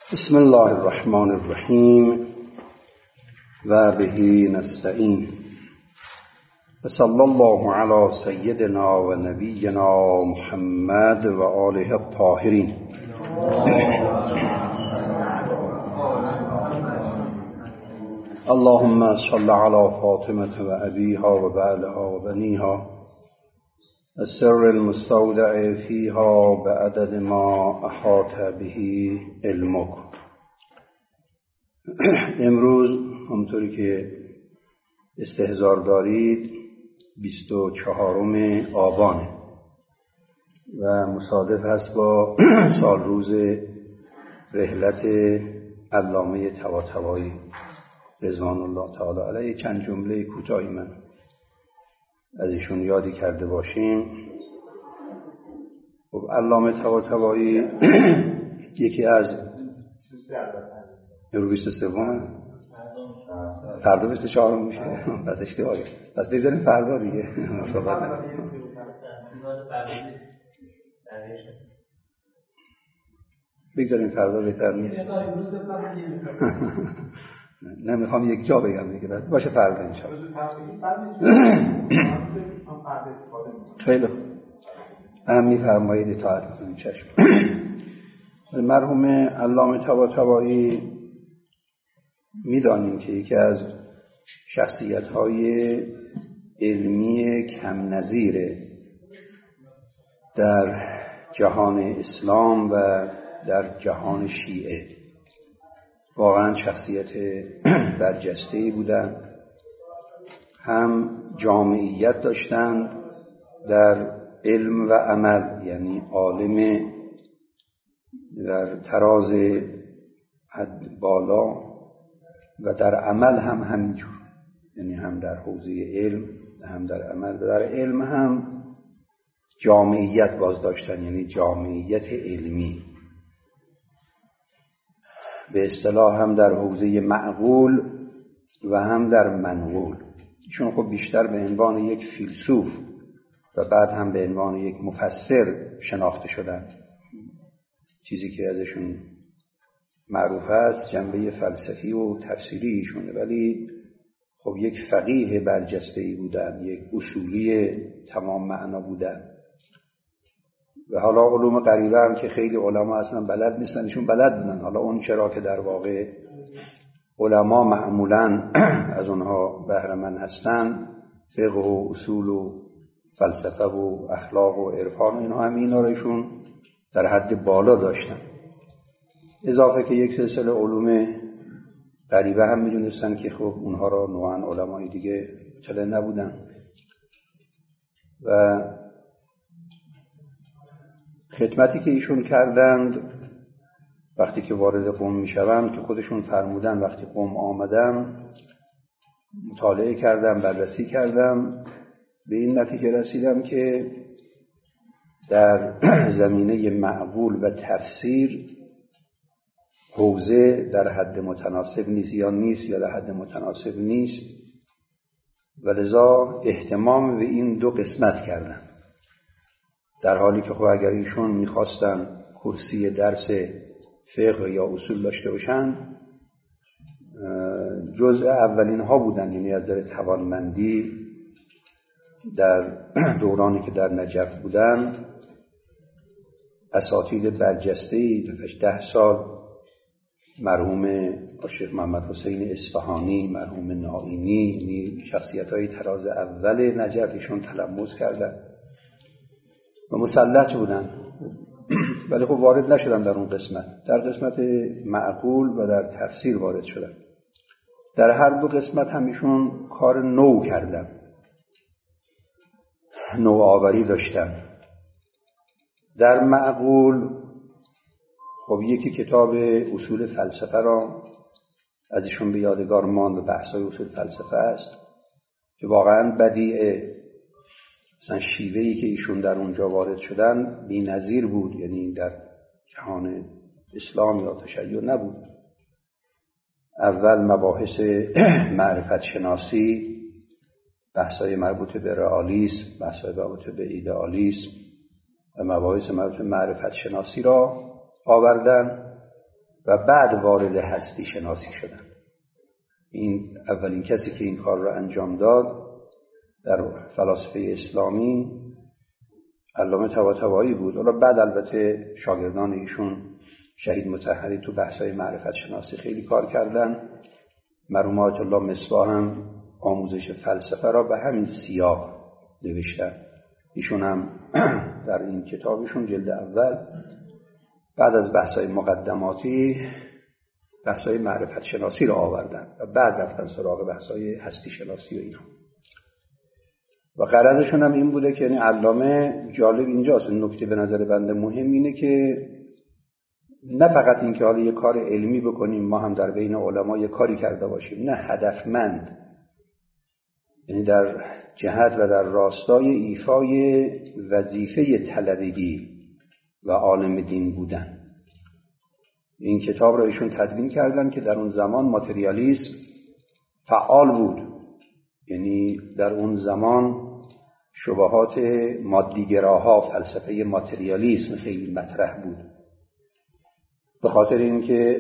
بسم الله الرحمن الرحیم و به نستعین و صلی الله علی سیدنا و نبینا محمد و آله الطاهرین. اللهم صل علی فاطمة و ابیها و بعلها و بنیها السر المستودع فیها بعدد ما احاط به علمک. امروز همونطوری که استحضار دارید 24 آبانه و مصادف هست با سال روز رحلت علامه طباطبایی رضوان الله تعالی علیه. چند جمله کوتاهی من از ایشون یادی کرده باشیم. خب علامه طباطبایی یکی از رو 23 فردا 24 میشه. پس اشتباهی. پس بذاریم فردا دیگه صحبت نکنیم. بگذاریم فردا بهتر نیست. نمیخوام یک جا بگم دیگه، بس باشه فردا انشاءالله. خیلی خوب. میفرمایید اطاعت کنید. چشم. مرحوم علامه طباطبایی میدانیم که یکی از شخصیت‌های علمی کم نظیره در جهان اسلام و در جهان شیعه. واقعا شخصیت برجسته‌ای بودند، هم جامعیت داشتند در علم و عمل، یعنی عالم در تراز حد بالا، و در عمل هم همینجور، یعنی هم در حوزه علم هم در عمل. و در علم هم جامعیت باز داشتن، یعنی جامعیت علمی، به اصطلاح هم در حوزه معقول و هم در منقول. چون خب بیشتر به عنوان یک فیلسوف و بعد هم به عنوان یک مفسر شناخته شدن. چیزی که ازشون معروف است جنبه فلسفی و تفسیری ایشونه، ولی خب یک فقیه برجسته‌ای بودن، یک اصولی تمام معنا بودن. و حالا علوم غریبه هم که خیلی علما اصلا بلد نیستن، ایشون بلد بودن. حالا اون چرا که در واقع علما معمولاً از اونها بهره مند هستن، فقه و اصول و فلسفه و اخلاق و عرفان و اینها، هم اینا رو ایشون در حد بالا داشتن. اضافه که یک سلسله علوم غریبه هم میدونستن که خب اونها را نوعاً علمای دیگه مطلع نبودن. و خدمتی که ایشون کردند وقتی که وارد قم میشوند، که خودشون فرمودن وقتی قم آمدم مطالعه کردم، بررسی کردم، به این نتیجه رسیدم که در زمینه معقول و تفسیر حوزه در حد متناسب نیست، یا در حد متناسب نیست، و لذا اهتمام به این دو قسمت کردن. در حالی که خب اگر ایشون میخواستن کرسی درس فقه یا اصول داشته باشن، جزء اولین ها بودن، یعنی از نظر توانمندی در دورانی که در نجف بودن اساتید برجسته‌ای 10 سال مرحوم شیخ محمد حسین اصفهانی، مرحوم نائینی، شخصیت‌های تراز اول نجف ایشون تلمذ کردن و مسلط بودن. ولی خب وارد نشدن در اون قسمت. در قسمت معقول و در تفسیر وارد شدن. در هر دو قسمت هم ایشون کار نو کردن، نوآوری داشتن. در معقول خب یکی کتاب اصول فلسفه را از ایشون به یادگار ماند و بحث‌های اصول فلسفه است که واقعاً بدیعه. مثلا شیوهی که ایشون در اونجا وارد شدن بی‌نظیر بود، یعنی در جهان اسلام یا تشیع نبود. اول مباحث معرفت شناسی، بحث‌های مربوط به رئالیسم، بحث‌های مربوط به ایدئالیسم و مباحث مربوط به معرفت شناسی را آوردن و بعد وارد هستی شناسی شدن. این اولین کسی که این کار رو انجام داد در فلاسفه اسلامی علامه طباطبایی بود. حالا بعد البته شاگردان ایشون شهید مطهری تو بحث‌های معرفت شناسی خیلی کار کردن. مرحوم آیت الله مصباح هم آموزش فلسفه را به همین سیاق نوشتن. ایشون هم در این کتابشون جلد اول بعد از بحث‌های مقدماتی بحث‌های معرفت شناسی را آوردن و بعد رفتن سراغ بحث‌های هستی شناسی و اینا. و غرضشون هم این بوده که یعنی علامه جالب اینجاست، نکته به نظر بنده مهم اینه که نه فقط این که حالا یه کار علمی بکنیم ما هم در بین علما یه کاری کرده باشیم، نه هدفمند، یعنی در جهت و در راستای ایفای وظیفه طلبگی و عالم دین بودن. این کتاب را ایشون تدوین کردن که در اون زمان ماتریالیسم فعال بود، یعنی در اون زمان شبهات مادیگراها، فلسفه ماتریالیسم خیلی مطرح بود. به خاطر اینکه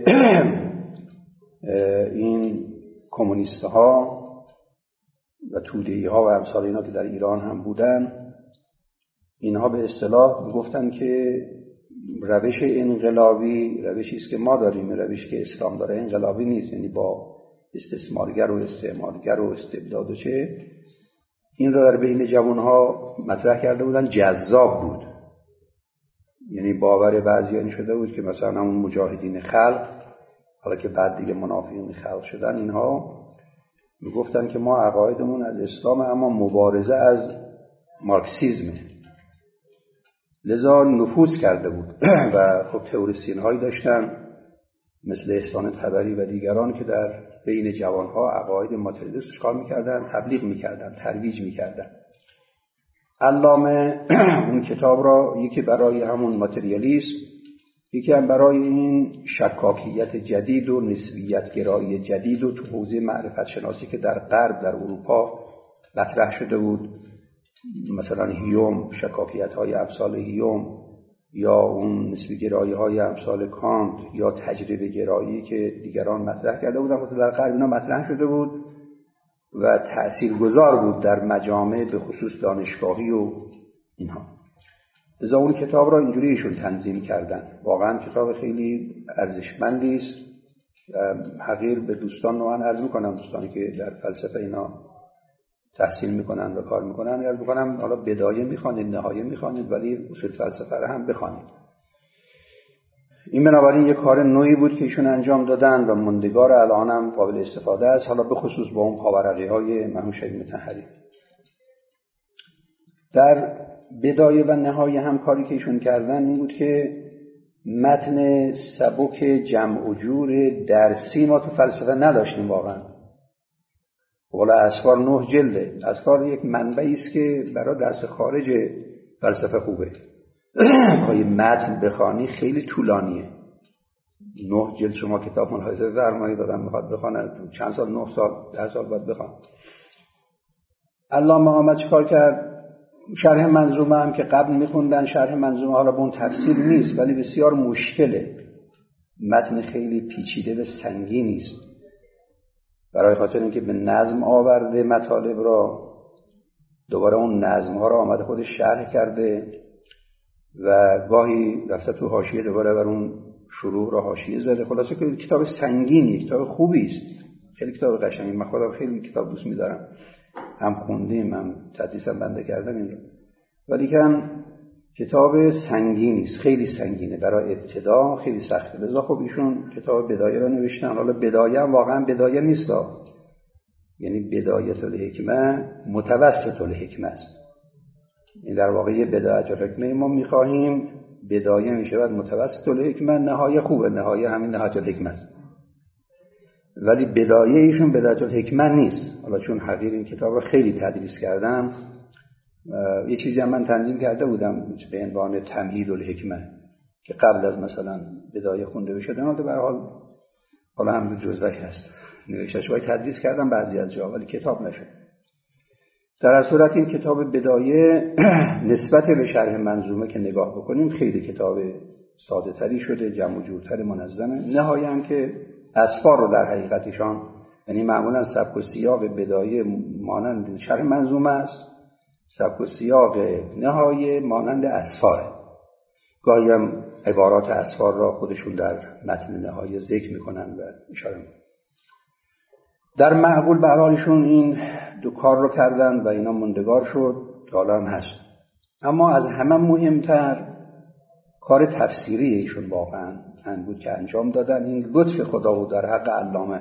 این کمونیست‌ها و توده‌ای‌ها و امثال اینا که در ایران هم بودن، اینها به اصطلاح گفتن که روش انقلابی روشی است که ما داریم، روشی که اسلام داره انقلابی نیست، یعنی با استثمارگر و استعمارگر و استبداد و چه، این را در بین جوانها مطرح کرده بودن. جذاب بود، یعنی باور بعضی این شده بود که مثلا همون مجاهدین خلق، حالا که بعد دیگه منافقین خلق شدن، اینها میگفتن که ما عقایدمون از اسلام اما مبارزه از مارکسیزمه. لذا نفوذ کرده بود و خب تئوریسین هایی داشتن مثل احسان طبری و دیگران که در بین جوانها عقاید ماتریالیسم اشغال میکردن، تبلیغ میکردن، ترویج میکردن. علامه اون کتاب را یکی برای همون ماتریالیسم، یکی هم برای این شکاکیت جدید و نسبیت گرایی جدید و تو حوزه معرفت شناسی که در غرب، در اروپا مطرح شده بود، مثلا هیوم، شکاکیت های امثال هیوم، یا اون نسبی گرایی های امثال کانت، یا تجربه گرایی که دیگران مطرح کرده بودن، مثلا در غرب اینا مطرح شده بود و تأثیرگذار بود در مجامع به خصوص دانشگاهی و اینها. لذا اون کتاب را اینجوری ایشون تنظیم کردن. واقعا کتاب خیلی ارزشمندی است. حقیر به دوستان نوعا عرض میکنم، دوستانی که در فلسفه اینا تحصیل میکنن و کار میکنن، عرض میکنم حالا بدایه میخوانید، نهایه میخوانید، ولی اصول فلسفه را هم بخوانید. این بنابراین یک کار نوعی بود که ایشون انجام دادن و ماندگار الان هم قابل استفاده است، حالا به خصوص با اون پاورقی های مرحوم شهید مطهری. در بدایه و نهایه هم کاری که ایشون کردن این بود که متن سبک جمع و جور درسی ما تو فلسفه نداشتیم واقعا. والا اسفار 9 جلده. اسفار یک منبعی است که برای درس خارج فلسفه خوبه. های متن بخوانی خیلی طولانیه. 9 جلد شما کتاب ملاحظه فرمایید دادم میخواد بخونه چند سال، 9 سال 10 سال باید بخونه. علامه آمد چیکار کرد؟ شرح منظومه هم که قبل میخوندن، شرح منظومه حالا به اون تفصیل نیست ولی بسیار مشکله، متن خیلی پیچیده و سنگینی است، برای خاطر اینکه به نظم آورده مطالب را، دوباره اون نظم ها را آمده خودش شرح کرده و گاهی رفته تو حاشیه دوباره بر اون شروع را حاشیه زده. خلاصه که کتاب سنگینی، کتاب خوبی است، خیلی کتاب قشنگی، من خودم خیلی کتاب دوست می‌دارم، هم خوندیم هم تدریسم بنده کردم این رو، ولی که کتاب سنگینی است، خیلی سنگینه، برای ابتدا خیلی سخته. لذا خب ایشون کتاب بدایه را نوشتن. حالا بدایه هم واقعا بدایه نیست، یعنی بدایت الحکمه متوسط الحکمه است. این در واقع یه بدایت الحکمه ما می‌خواهیم، بدایه میشود متوسط الحکمه، نهایه خوبه، نهایه همین نهایت الحکمه است، ولی بدایه ایشون بدایت الحکمه نیست. حالا چون حقیر این کتاب رو خیلی تدریس کردم، یه چیزی هم من تنظیم کرده بودم به عنوان تمهید الحکمه که قبل از مثلا بدایه خونده بشه، در به هر حال حالا هم جزوه هست نوشتهش باید تدریس کردم بعضی از جا، ولی کتاب نشد. در هر صورت این کتاب بدایه نسبت به شرح منظومه که نگاه بکنیم خیلی کتاب ساده تری شده، جمع و جورتر، منظمه. نهایه هم که اسفار رو در حقیقتشان، یعنی معمولا سبک و سیاق بدایه مانند شرح منظومه است، سبک و سیاق نهایه مانند اسفاره. گاهی هم عبارات اسفار را خودشون در متن نهایه ذکر میکنن و اشاره میکنن. در معقول به حالشون این دو کار رو کردن و اینا موندگار شد، حالا هم هست. اما از همه مهمتر کار تفسیری ایشون واقعا بود که انجام دادن. این لطف خدا بود در حق علامه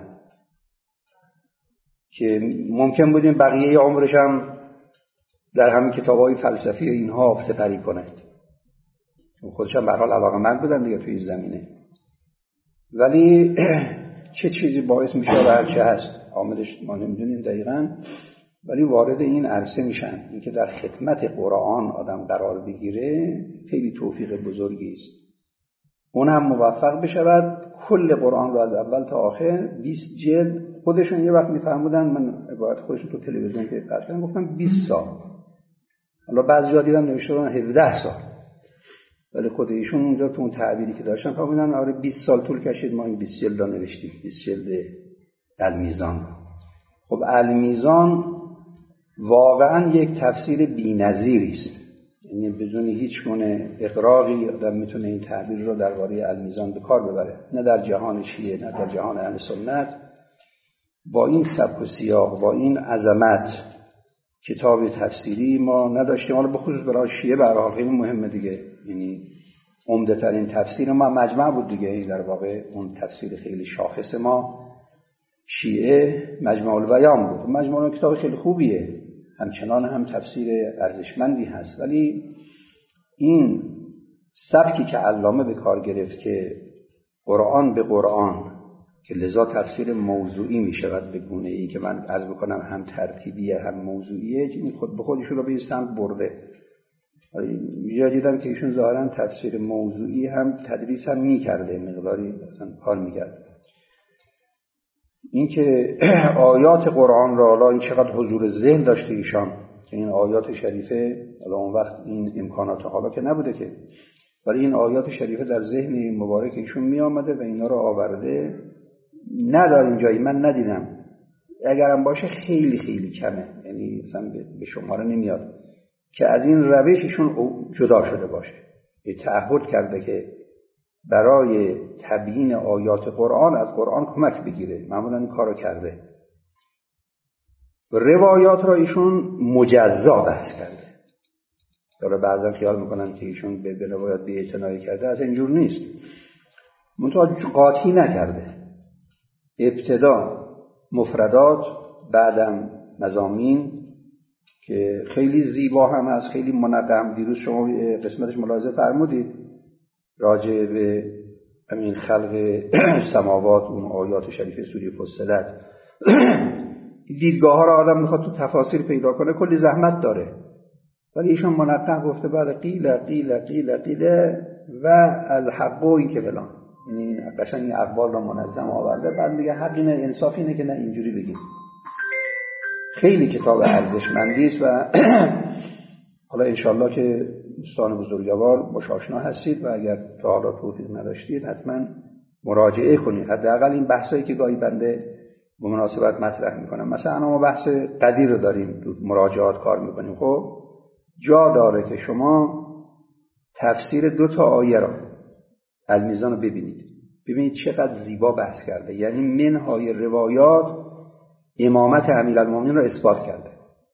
که ممکن بود این بقیه عمرش هم در همین کتاب‌های فلسفی اینها سپری کنه. خودش هم به هر حال علاقه‌مند بودن دیگه توی این زمینه. ولی چه چیزی باعث میشه و هر چه هست عاملش ما نمیدونیم دقیقاً، ولی وارد این عرصه میشن. اینکه در خدمت قرآن آدم قرار بگیره خیلی توفیق بزرگی است. اون هم موفق بشود کل قرآن رو از اول تا آخر 20 جلد. خودشون یه وقت میفهمودن، من عبارت خودشون تو تلویزیون که قطعا گفتم 20 سال. حالا بعضیا دیدم نوشته بودن 17 سال. ولی خود ایشون اونجا تو اون تعبیری که داشتن فهمیدن آره 20 سال طول کشید ما این 20 جلد رو نوشتیم، 20 جلد المیزان. خب المیزان واقعا یک تفسیر بی‌نظیری است. یعنی بدون هیچ گونه اغراقی آدم میتونه این تعبیر رو درباره المیزان به کار ببره، نه در جهان شیعه نه در جهان اهل سنت. با این سبک و سیاق، با این عظمت کتاب تفسیری ما نداشتیم. حالا به خصوص برای شیعه به هر حال خیلی مهمه دیگه. یعنی عمده ترین تفسیر ما مجمع بود دیگه. در واقع اون تفسیر خیلی شاخص ما شیعه مجمع البیان بود. مجمع البیان کتاب خیلی خوبیه، همچنان هم تفسیر ارزشمندی هست. ولی این سبکی که علامه به کار گرفت که قرآن به قرآن، که لذا تفسیر موضوعی می شود به گونه ای که من عرض بکنم هم ترتیبیه هم موضوعیه، خود به خودش رو به این سمت برده. یا دیدم که ایشون ظاهرا تفسیر موضوعی هم تدریس هم می کرده، مقداری مثلا کار می کرده. این که آیات قرآن را، حالا این چقدر حضور ذهن داشته ایشان که این آیات شریفه، حالا اون وقت این امکانات حالا که نبوده که، ولی این آیات شریفه در ذهن مبارک ایشون می آمده و اینا رو آورده. نداریم جایی، من ندیدم، اگرم باشه خیلی خیلی کمه، یعنی مثلا به شماره نمیاد که از این روششون جدا شده باشه. تعهد کرده که برای تبیین آیات قرآن از قرآن کمک بگیره، معمولا این کارو کرده. روایات را ایشون مجزا بحث کرده. حالا بعضا خیال میکنن که ایشون به روایات بی‌اعتنایی کرده، از اینجور نیست. منتها قاطی نکرده. ابتدا مفردات، بعدم مضامین که خیلی زیبا هم هست، خیلی منظم. دیروز شما قسمتش ملاحظه فرمودید راجع به همین خلق سماوات، اون آیات شریفه سوره فصلت. دیدگاه ها را آدم میخواد تو تفاسیر پیدا کنه کلی زحمت داره، ولی ایشون منظم گفته بعد قیل قیل قیل قیل و الحق و این که فلان، یعنی قشنگ این اقوال را منظم آورده. بعد میگه حق اینه، انصاف اینه که نه اینجوری بگیم. خیلی کتاب ارزشمندی است و حالا انشالله که دوستان بزرگوار باش آشنا هستید و اگر تا حالا توفیق نداشتید حتما مراجعه کنید. حداقل این بحثایی که گاهی بنده به مناسبت مطرح میکنم، مثلا ما بحث قدیر رو داریم تو مراجعات کار میکنیم، خب جا داره که شما تفسیر 2 آیه را المیزان رو ببینید چقدر زیبا بحث کرده. یعنی منهای روایات امامت امیرالمومنین را اثبات کرده.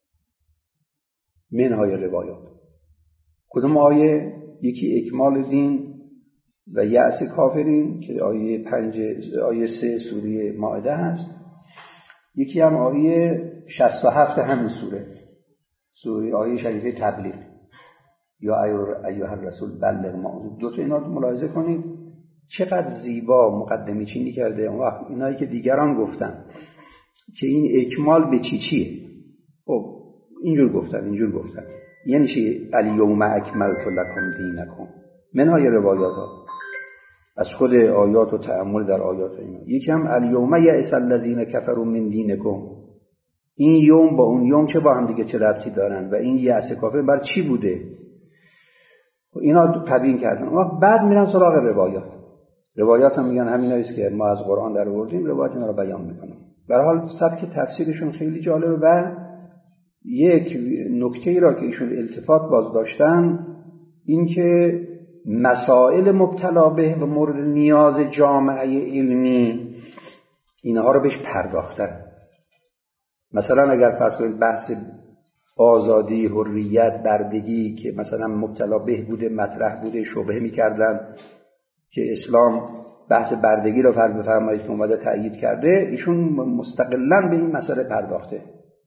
منهای روایات کدوم آیه؟ یکی اکمال دین و یأس کافرین که آیه 3 سوره مائده هست. یکی هم آیه 67 همین سوره آیه شریفه تبلیغ، یا ایها الرسول بلغ ما. 2 اینا رو ملاحظه کنید چقدر زیبا مقدمه چینی کرده. اون وقت اینایی که دیگران گفتن که این اکمال به چیه، خب اینجور گفتن یعنی چی؟ الیوم اکملت لکم دینکم. منهای روایات ها از خود آیات و تأمل در آیات اینا. یکی هم الیوم یئس الذین کفروا من دینکم. این یوم با اون یوم چه با هم دیگه چه ربطی دارن و این یأس کافر بر چی بوده؟ اینا تبیین کردن. اما بعد میرن سراغ روایات هم میگن همیناییست که ما از قرآن در آوردیم، روایات اینا رو بیان میکنن. به هر حال سبک تفسیرشون خیلی جالبه و یک نکته ای را که ایشون التفات باز داشتن این که مسائل مبتلا به و مورد نیاز جامعه علمی اینها رو بهش پرداختن. مثلا اگر فرض کنید بحث آزادی، حریت، بردگی که مثلا مبتلا به بوده، مطرح بوده، شبهه می‌کردن که اسلام بحث بردگی رو فرض بفرمایید که اومده تأیید کرده، ایشون مستقلاً به این مسئله پرداخته.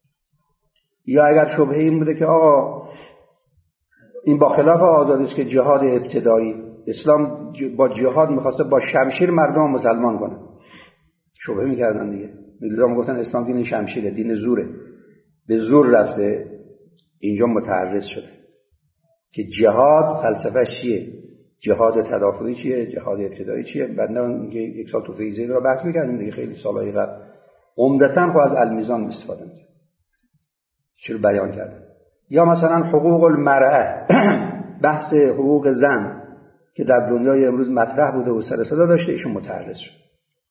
یا اگر شبهه این بوده که آقا این با خلاف آزادی است که جهاد ابتدایی، اسلام با جهاد می‌خواسته با شمشیر مردم مسلمان کنه، شبهه می‌کردن دیگه. میگفتن گفتن اسلام دین شمشیره، دین زوره، به زور رفته. اینجا متعرض شده که جهاد فلسفه چیه، جهاد تدافعی چیه، جهاد ابتدایی چیه. بعد نه یک سال تو فیزیک رو بحث می‌کردیم دیگه، خیلی سالهای قبل عمدتاً خب از المیزان استفاده می‌کرد، چرا بیان کرد. یا مثلا حقوق المرأه، بحث حقوق زن که در دنیای امروز مطرح بوده و سر صدا داشته، ایشون متعرض شد.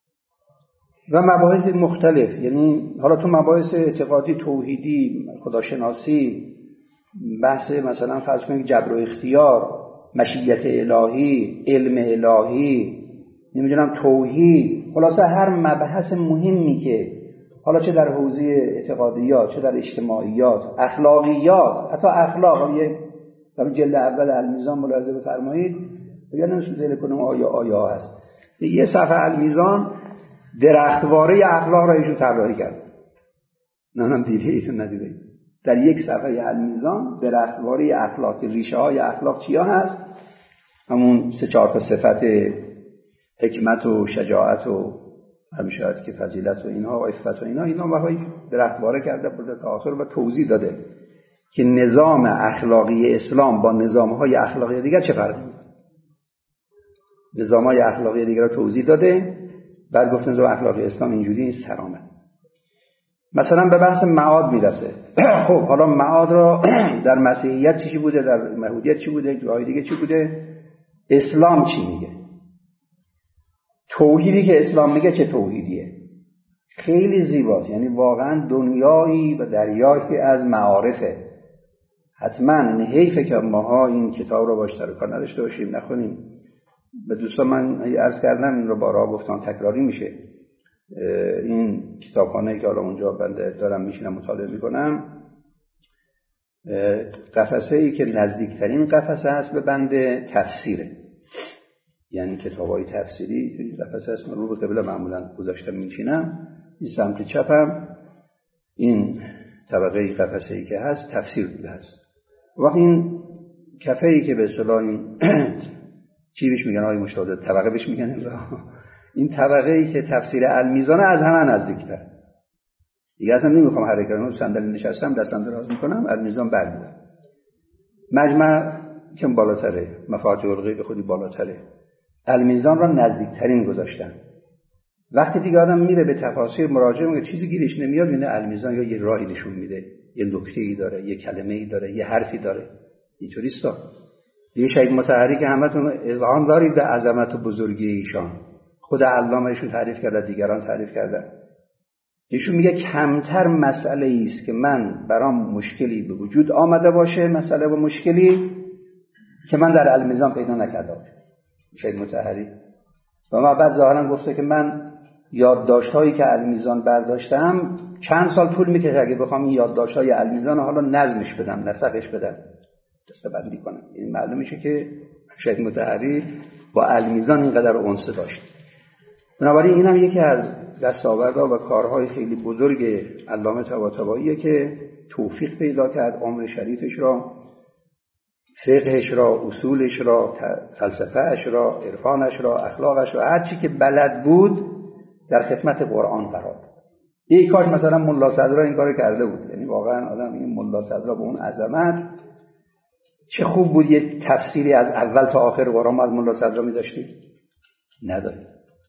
و مباحث مختلف، یعنی حالا تو مباحث اعتقادی، توحیدی، خداشناسی، بحث مثلا فرض کنید جبر و اختیار، مشیت الهی، علم الهی، نمیدونم توحید، خلاصه هر مبحث مهمی که حالا چه در حوزه اعتقادیات، چه در اجتماعیات، اخلاقیات، حتی اخلاق، یه جلد اول المیزان ملاحظه بفرمایید، بگن نمیشه ذیل کنم آیا هست. یه صفحه المیزان درختواره اخلاق را ایشون طراحی کرد. نه دیده ایشون ندیده. در یک صفحه المیزان درختواره اخلاق که ریشه های اخلاق چیا هست، همون 3-4 تا صفت حکمت و شجاعت و همیشه که فضیلت و اینها و عفت و اینا وحی درختواره کرده برده تا آخر و توضیح داده که نظام اخلاقی اسلام با نظام‌های اخلاقی دیگر چه فرقی داره. نظام‌های اخلاقی دیگر رو توضیح داده. بعد گفت نظام اخلاقی اسلام اینجوری نیست، سرآمد. مثلا به بحث معاد میرسه. خب حالا معاد را در مسیحیت چی بوده، در یهودیت چی بوده، جای دیگه چی بوده، اسلام چی میگه، توحیدی که اسلام میگه چه توحیدیه. خیلی زیباست، یعنی واقعا دنیایی و دریایی از معارفه. حتما حیفه که ماها این کتاب رو باش سر کار نداشته باشیم، نخونیم. به دوستان من عرض کردم، این رو بارها گفتم، تکراری میشه. این کتابخانه که حالا اونجا بنده دارم میشینم مطالعه میکنم، قفسه ای که نزدیکترین قفسه هست به بنده تفسیره، یعنی کتابای تفسیری که قفسه هست. من رو به قبله معمولا گذاشتم میشینم، این سمت چپم این طبقه قفسه ای که هست تفسیر بوده هست. وقتی این کفه ای که به اصطلاح این چی بهش میگن آقای مشاهده، طبقه بهش میگن، این طبقه ای که تفسیر المیزان از همه نزدیکتر دیگه، اصلا نمیخوام حرکت کنم، صندلی نشستم دستم دراز میکنم، المیزان برمیدارم. مجمع که بالاتره، مفاتیح الغیب خودی بالاتره، المیزان را نزدیکترین گذاشتن. وقتی دیگه آدم میره به تفاسیر مراجعه میکنه، چیزی گیرش نمیاد، اینه المیزان یا یه راهی نشون میده، یه نکته‌ای داره، یه کلمه‌ای داره، یه حرفی داره. اینطوریست. دیگه شهید مطهری که همتون اذعان دارید به عظمت و بزرگی ایشان، خود علامه ایشون تعریف کرده، دیگران تعریف کردن. ایشون میگه کمتر مسئله است که من برام مشکلی به وجود آمده باشه، مسئله و مشکلی که من در المیزان پیدا نکرده باشم. شهید مطهری و ما بعد ظاهرا گفته که من یادداشت‌هایی که المیزان برداشتم چند سال طول میکشه اگه بخوام این یادداشت‌های المیزان حالا نظمش بدم، نسخش بدم، دسته‌بندی کنم. این معلوم میشه که شهید مطهری با المیزان اینقدر انس داشت. بنابراین اینم یکی از دستاوردها و کارهای خیلی بزرگ علامه طباطباییه که توفیق پیدا کرد عمر شریفش را، فقهش را، اصولش را، فلسفهش را، عرفانش را، اخلاقش را، هر چی که بلد بود در خدمت قرآن قرار داد. یک کاش مثلا ملا صدرا این کارو کرده بود. یعنی واقعا آدم این ملا صدرا به اون عظمت، چه خوب بود یه تفسیری از اول تا آخر قرآن از ملا صدرا می‌داشتیم. نداریم.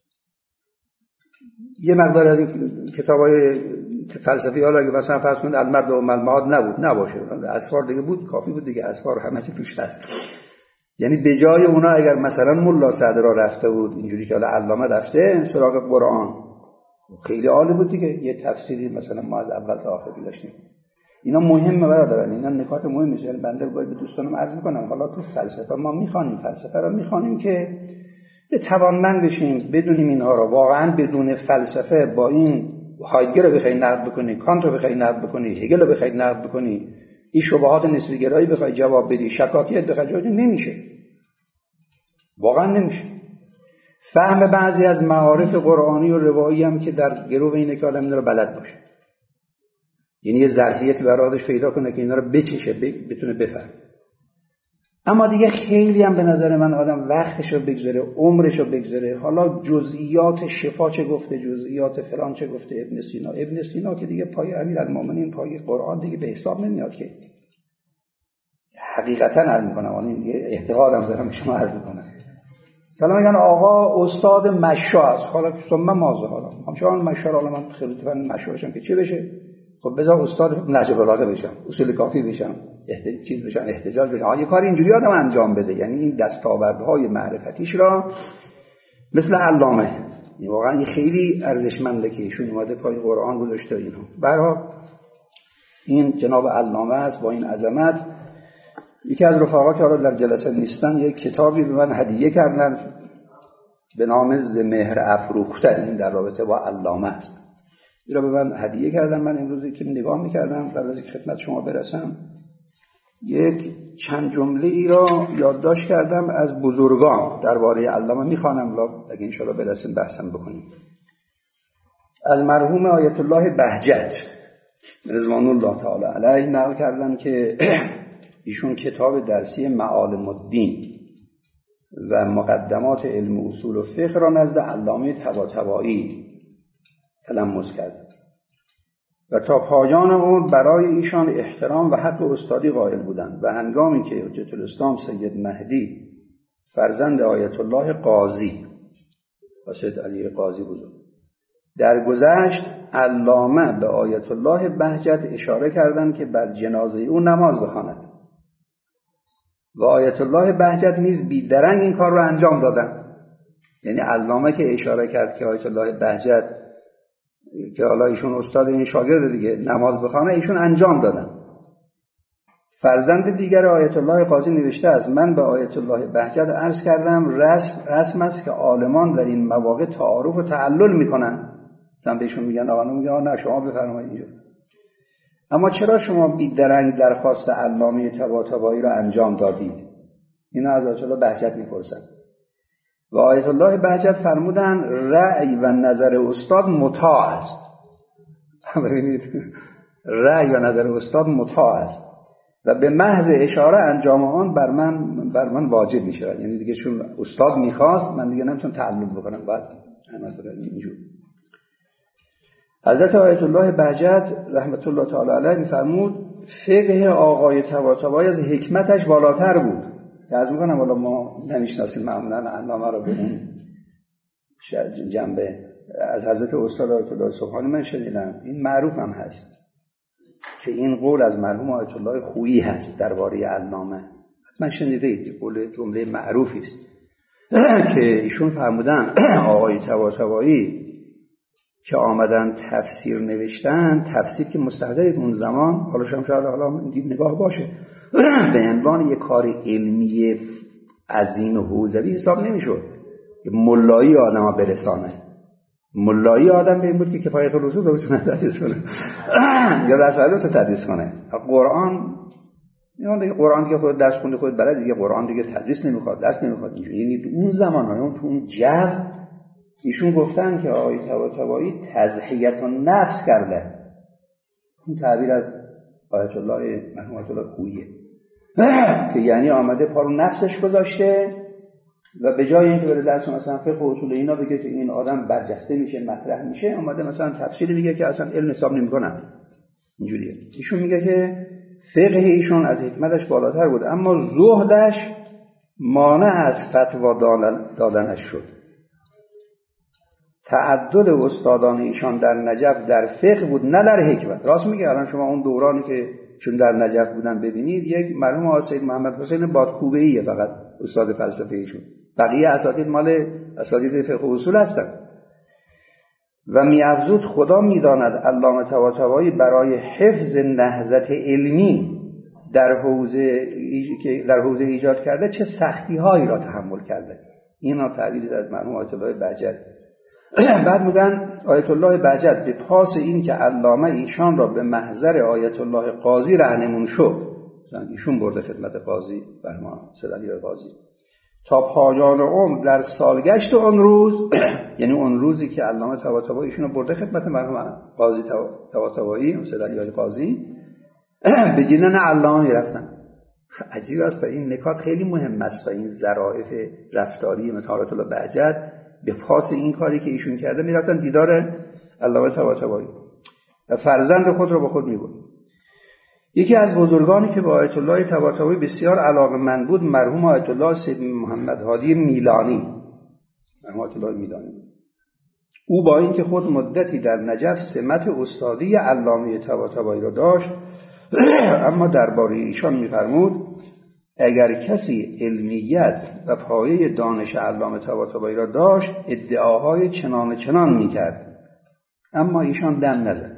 یه مقدار از این کتابای فلسفی حالا اگه مثلا فرض کنید المرد و المعاد نباشه، اسفار دیگه بود، کافی بود دیگه، اسفار همه چی توش هست. یعنی به جای اونا اگر مثلا ملا صدرا رفته بود اینجوری که علامه رفته سراغ قرآن، خیلی عالی بود دیگه. یه تفسیری مثلا ما از اول تا آخر داشتیم. اینا مهمه برادران، اینا نکات مهمی است. بنده باید به دوستانم عرض میکنم حالا تو فلسفه ما میخوانیم، فلسفه رو میخوانیم که توانمند بشیم بدونیم اینها رو. واقعا بدون فلسفه با این هایدگر رو بخوای نقد بکنی، کانت رو بخوای نقد بکنی، هگل رو بخوای نقد بکنی، این شبهات نسبی‌گرایی بخوای جواب بدی، شکاکیت بخوای جواب بدی، نمیشه، واقعا نمیشه. فهم بعضی از معارف قرآنی و روایی هم که در گرو اینه که آدم اینا رو بلد باشه، یعنی یه ظرفیت برادش پیدا کنه که اینا رو بچشه، بتونه بفهم. اما دیگه خیلی هم به نظر من آدم وقتش رو بگذاره، عمرش رو بگذاره. حالا جزئیات شفا چه گفته، جزئیات فلان چه گفته ابن سینا که دیگه پای امیرالمومنین، پای قرآن دیگه به حساب نمیاد که. حقیقتا عرض میکنم، این دیگه اعتقادم زدم شما عرض میکنم. حالا میگن آقا استاد مشا است، حالا ثم مازه، حالا همچنان مشا رو من خیلی فن مشا بشم که چی بشه؟ خب بذار استاد نجف البلاغه بشم، اصول کافی بشم، چیز بشم، احتجاج بشم. یه کاری اینجوری آدم انجام بده، یعنی این دستاوردهای معرفتیش را مثل علامه واقعا خیلی ارزشمنده که ایشون اومده پای قرآن گذاشته اینو. برای این جناب علامه است با این عظمت. یکی از رفقا که حالا در جلسه نیستن یک کتابی به من هدیه کردن به نام ز مهر افروختن، این در رابطه با علامه است. این را به من هدیه کردن. من امروزی که نگاه میکردم قبل از اینکه خدمت شما برسم یک چند جمله ای را یادداشت کردم از بزرگان درباره علامه، میخوانم اگه انشاءالله برسیم بحثم بکنیم. از مرحوم آیت الله بهجت رضوان الله تعالی علیه نقل کردن که ایشون کتاب درسی معالم الدین و مقدمات علم اصول و فقه را نزد علامه طباطبایی تلمس کرد و تا پایان اون برای ایشان احترام و حق استادی قائل بودند. و هنگامی که حجت الاسلام سید مهدی فرزند آیت الله قاضی و سید علی قاضی بزرگ درگذشت، علامه به آیت الله بهجت اشاره کردند که بر جنازه او نماز بخواند و آیت الله بهجت نیز بیدرنگ این کار را انجام دادند. یعنی علامه که اشاره کرد که آیت الله بهجت که حالا ایشون استاد این شاگرد دیگه نماز بخوانه، ایشون انجام دادن. فرزند دیگر آیت الله قاضی نوشته است من به آیت الله بهجت عرض کردم رسم است که عالمان در این مواقع تعارف و تعلل میکنن. مثلا بهشون میگن آقا میگه نه شما بفرمایید اینجا. اما چرا شما بی‌درنگ درخواست علامه طباطبایی را انجام دادید؟ اینا از آیت الله بهجت میپرسن. و آیت الله بهجت فرمودن رأی و نظر استاد مطاع است. ببینید رأی و نظر استاد مطاع است و به محض اشاره انجام آن بر من واجب می شود. یعنی دیگه چون استاد میخواست من دیگه نمیتونم تعلق بکنم، بعد عمل بکنم اینجور. حضرت آیت الله بهجت رحمت الله تعالی علیه میفرمود فقه آقای طباطبایی از حکمتش بالاتر بود. عرض میکنم والا ما نمیشناسیم معمولا علامه را به اون جنبه. از حضرت استاد آیت الله سبحانی من شنیدم، این معروف هم هست که این قول از مرحوم آیت الله خویی هست درباره علامه. من شنیدید قول جمله معروفی است که ایشون فرمودن آقای طباطبایی که آمدن تفسیر نوشتن، تفسیر که مستحضر اون زمان حالا شاید حالا نگاه باشه به عنوان یک کار علمی عظیم و حوزوی حساب نمیشد. ملایی آدم ها برسانه، ملایی آدم به این بود که کفایت الرسول رو تدریس کنه یا رسالت رو تدریس کنه. قرآن قرآن که خود درس خونده خود بلد دیگه، قرآن دیگه تدریس نمیخواد، درس نمیخواد اینجوری. یعنی اون زمان ها تو اون جو ایشون گفتن که آقای طباطبایی تضحیت النفس کرده. این تعبیر از آیت الله مرحوم آیت الله خوییه که یعنی آمده پا رو نفسش گذاشته و به جای اینکه بره درس مثلا فقه و اصول اینا بگه که این آدم برجسته میشه مطرح میشه، آمده مثلا تفسیر میگه که اصلا علم حساب نمیکنن. اینجوریه. ایشون میگه که فقه ایشون از حکمتش بالاتر بود اما زهدش مانع از فتوا دادنش شد. تعدد استادان ایشان در نجف در فقه بود نه در حکمت. راست میگه. الان شما اون دورانی که چون در نجف بودن ببینید یک مرحوم سید محمد حسین بادکوبه‌ایه فقط استاد فلسفه ایشون، بقیه اساتید مال اساتید فقه و اصول هستن. و می‌افزود خدا می‌داند علامه طباطبایی برای حفظ نهضت علمی در حوزه ایجاد کرده چه سختی‌هایی را تحمل کرده. اینا تعبیر از مرحوم آیت الله بهجت. بعد میگن آیت الله بهجت به پاس این که علامه ایشان را به محضر آیت الله قاضی راهنمون شد، ایشون برده خدمت قاضی بر ما سیدعلی قاضی تا پایان عمر در سالگشت اون روز یعنی اون روزی که علامه طباطبایی ایشون رو برده خدمت مرحوم قاضی طباطبایی سیدعلی قاضی بگیرن علامه میرفتن. عجیب است. این نکات خیلی مهم است. این ظرافت رفتاری مثل آیت الله بهجت به پاس این کاری که ایشون کرده میرفتن دیدار علامه طباطبایی و فرزند خود رو با خود میبرد. یکی از بزرگانی که با آیت الله طباطبایی بسیار علاقه‌مند بود مرحوم آیت الله سید محمد هادی میلانی. مرحوم آیت الله میلانی او با اینکه خود مدتی در نجف سمت استادی علامه طباطبایی را داشت اما درباره ایشان می‌فرمود اگر کسی علمیت و پایه دانش علامه طباطبایی را داشت ادعاهای چنان می‌کرد اما ایشان دم نزد.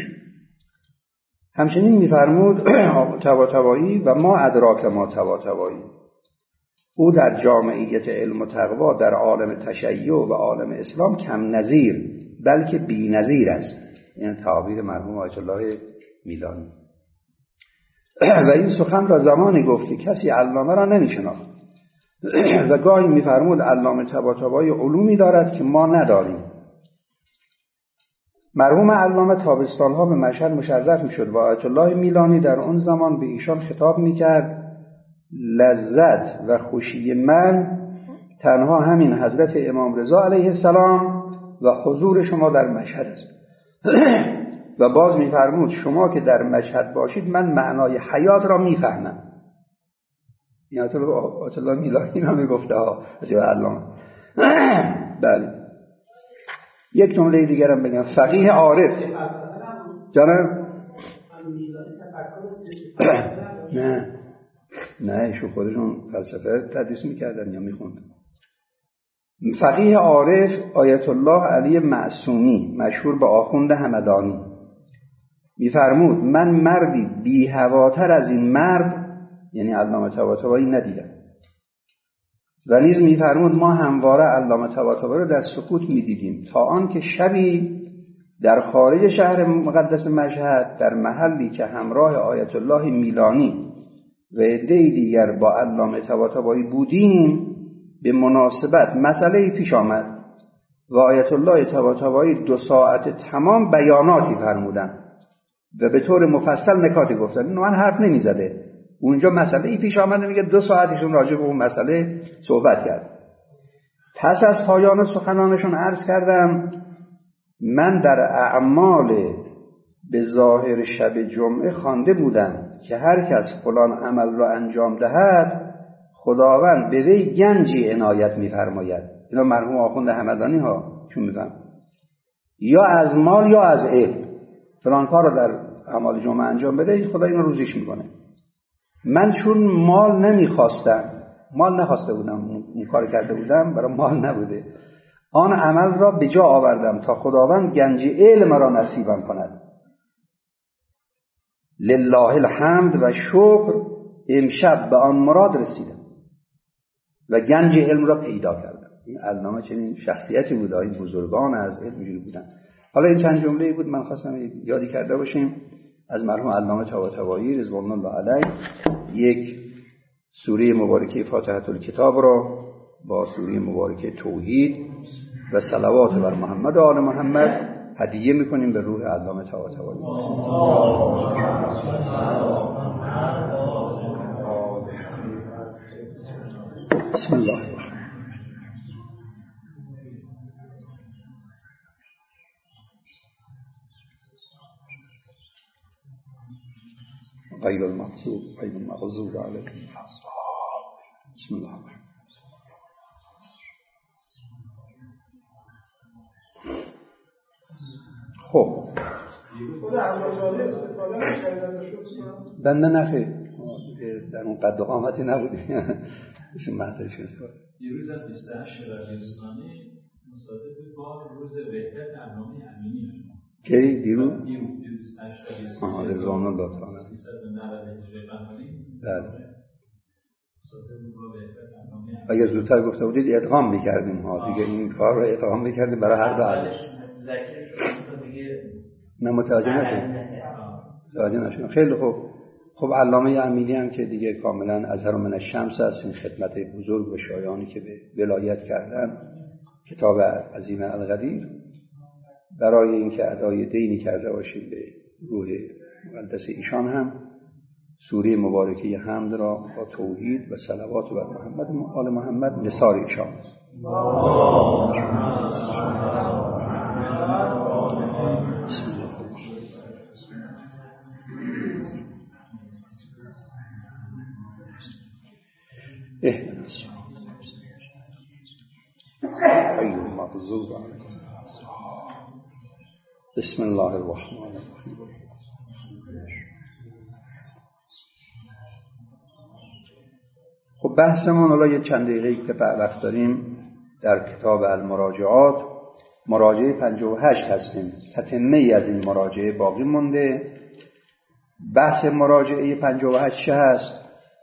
همچنین می‌فرمود طباطبایی و ما ادراک ما طباطبایی، او در جامعیت علم و تقوا در عالم تشیع و عالم اسلام کم نظیر بلکه بی نظیر است. این تعبیر مرحوم آیت الله میلانی. و این سخن را زمانی گفت که کسی علامه را نمی‌شناخت و گاهی می‌فرمود علامه طباطبایی علومی دارد که ما نداریم. مرحوم علامه تابستان‌ها به مشهد مشرف می‌شد و آیت الله میلانی در آن زمان به ایشان خطاب می‌کرد لذت و خوشی من تنها همین حضرت امام رضا علیه السلام و حضور شما در مشهد است. و باز می‌فرمود شما که در مشهد باشید من معنای حیات را می‌فهمم. این آیت الله میلانی را می‌گفته ها علامه. بله. یک جمله دیگرم بگم. فقیه عارف جانم نه ایشون خودشون فلسفه تدریس میکردن یا میخوندن. فقیه عارف آیت الله علی معصومی مشهور به آخوند همدانی میفرمود من مردی بی هواتر از این مرد یعنی علامه طباطبایی ندیدم. و نیز میفرمود ما همواره علامه طباطبایی رو در سکوت میدیدیم تا آن که شبی در خارج شهر مقدس مشهد در محلی که همراه آیت الله میلانی و عده‌ای دیگر با علامه طباطبایی بودیم به مناسبت مسئله پیش آمد و آیت الله طباطبایی 2 ساعت تمام بیاناتی فرمودند و به طور مفصل نکاتی گفتن. اینو من حرف نمیزده، اونجا مسئله پیش آمده میگه 2 ساعتشون راجع به اون مسئله صحبت کرد. پس از پایان سخنانشون عرض کردم من در اعمال به ظاهر شب جمعه خوانده بودم که هر کس فلان عمل را انجام دهد خداوند به وی گنجی عنایت می‌فرماید. اینا مرحوم آخوند همدانی ها چون میگن یا از مال یا از علم فلان کار را در اعمال جمعه انجام بده خدا اینو روزیش میکنه. من چون مال نمیخواستم، مال نخواسته بودم، اون کار کرده بودم برای مال نبوده، آن عمل را به جا آوردم تا خداوند گنج علم را نصیبم کند. لله الحمد و شکر امشب به آن مراد رسیدم و گنج علم را پیدا کردم. این علامه چنین شخصیتی بود، این بزرگان از علم اینجوری بودن. حالا این چند جمله بود من خواستم یادی کرده باشیم از مرحوم علامه طباطبایی رضوان الله علیه. یک سوره مبارکه فاتحه الکتاب را با سوره مبارکه توحید و صلوات بر محمد و آل محمد هدیه میکنیم به روح علامه طباطبایی. بسم الله الرحمن غیر المغضوب علیهم. بسم الله الرحمن. خب خود عبدالله استفاده نکرد ازشون؟ بنده نخیر در اون قد و قامتی نبودیم ایشون محضرش استفاده. دیروز 28 ربیع‌الثانی مصادف با روز وحدت علامه امینی. کی دیروز 28 ربیع‌الثانی رضوان الله تعالی 390 هجری قمری. بله. مصادف با وحدت علامه امینی. اگر زودتر گفته بودید ادغام می‌کردیم ها دیگه این کار رو ادغام می‌کردیم برای هر دو حالش. ذکر شد تا دیگه من متوجه نشدم. خیلی خوب. خب علامه امینی هم که دیگه کاملا اظهر من الشمس است، این خدمت بزرگ و شایانی که به ولایت کردن، کتاب عظیم القدیر، برای اینکه ادای دینی کرده باشیم به روح مقدس ایشان هم سوره مبارکه حمد را با توحید و صلوات بر محمد و آل محمد نثار ایشان. اهدنا غير المغضوب عليهم. بسم الله الرحمن الرحیم. خب بحثمون حالا یه چند دقیقه که وقت داریم در کتاب المراجعات، مراجعه 58 هستیم. تتمه ای از این مراجعه باقی مونده. بحث مراجعه 58 چه هست؟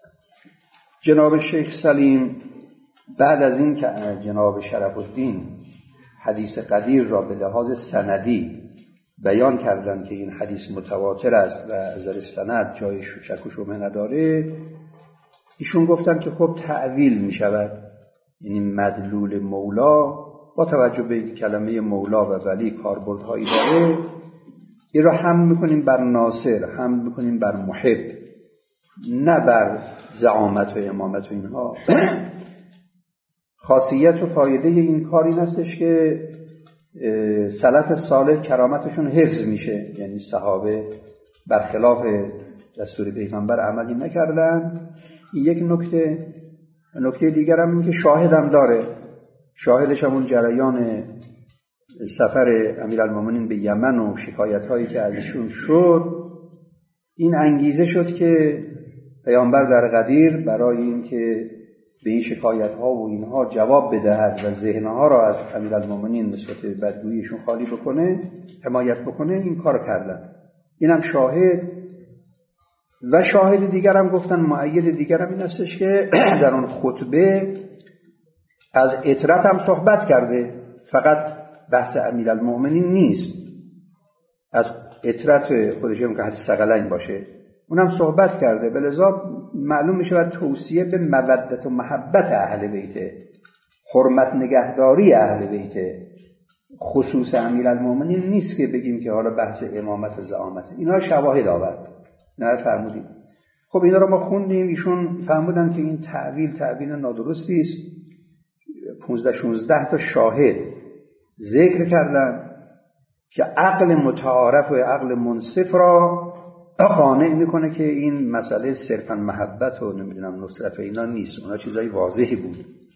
جناب شیخ سلیم بعد از این که جناب شرف الدین حدیث قدیر را به لحاظ سندی بیان کردند که این حدیث متواتر است و از نظر سند جای شک و شبهه نداره، ایشون گفتن که خب تعویل می شود، یعنی مدلول مولا با توجه به کلمه مولا و ولی کاربردهایی داره، این را حمل میکنیم بر ناصر، حمل میکنیم بر محب، نه بر زعامت و امامت و اینها. خاصیت و فایده این کار این هستش که سلف صالح کرامتشون حفظ میشه، یعنی صحابه برخلاف دستور پیغمبر عملی نکردن. این یک نکته. نکته دیگر هم این که شاهد هم داره. شاهدش هم اون جریان سفر امیرالمومنین به یمن و شکایت هایی که ازشون شد، این انگیزه شد که پیامبر در قدیر برای اینکه به این شکایت ها و اینها جواب بدهد و ذهنها را از امیرالمومنین نسبت به بدگوییشون خالی بکنه، حمایت بکنه، این کار کردن. اینم شاهد. و شاهد دیگر هم گفتن، مؤید دیگر هم این هستش که در اون خطبه از اطرت هم صحبت کرده، فقط بحث امیرالمومنین نیست، از اطرت خودش هم که حدیث ثقلین باشه اونم صحبت کرده. بلذا معلوم میشه و توصیه به مودت و محبت اهل بیت، حرمت نگهداری اهل بیت، خصوص امیرالمومنین نیست که بگیم که حالا بحث امامت و زعامت، اینا شواهد آورد، نه فرمودیم. خب اینا رو ما خوندیم. ایشون فرمودن که این تعویل نادرستی است. 15-16 تا شاهد ذکر کردن که عقل متعارف و عقل منصف را قانع میکنه که این مسئله صرفا محبت و نمیدونم نصرت و اینا نیست، اونا چیزای واضحی بود